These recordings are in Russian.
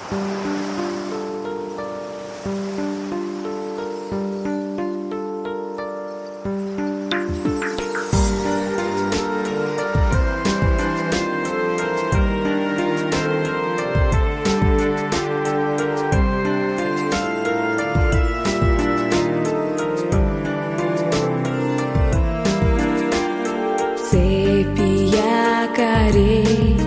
Цепи якорей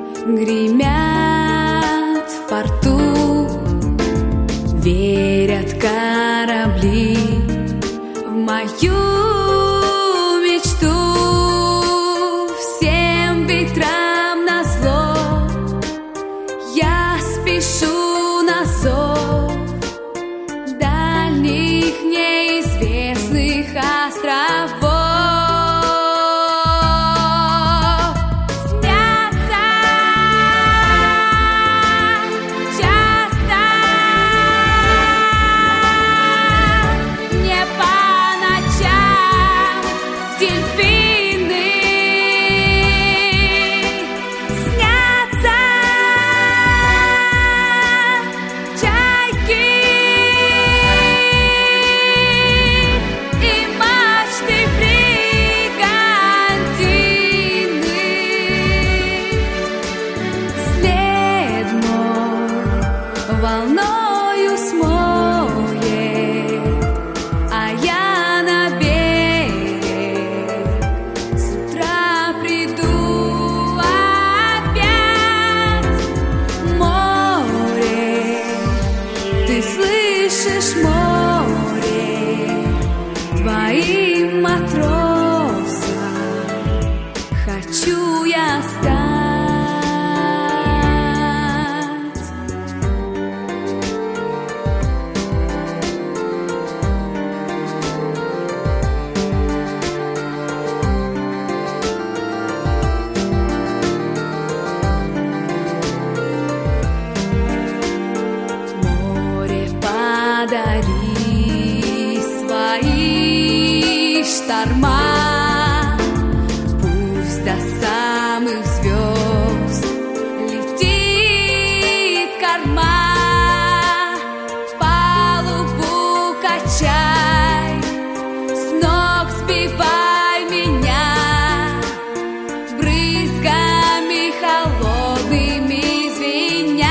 гремят в порту, верят корабли в мою мечту. Всем ветрам назло я спешу на зов дальних неизвестных островов. Волною смоет, а я на берег с утра приду опять. Море, ты слышишь, море, твоим матросам хочу я стать. Подари свои шторма, пусть до самых звезд летит корма. Палубу качай, с ног сбивай меня брызгами холодными звеня.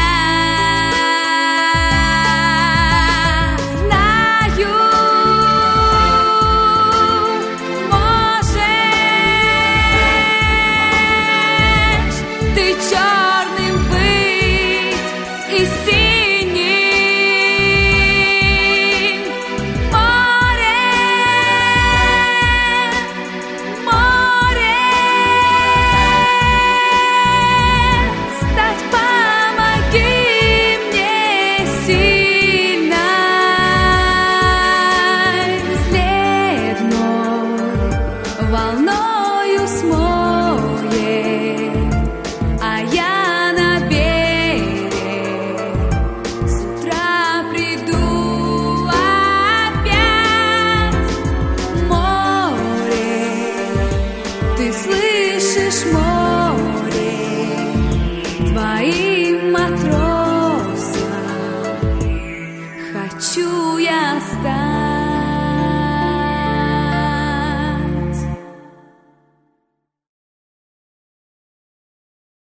Волною смоет, а я на берег с утра приду опять. Море, ты слышишь, море, твоим матросам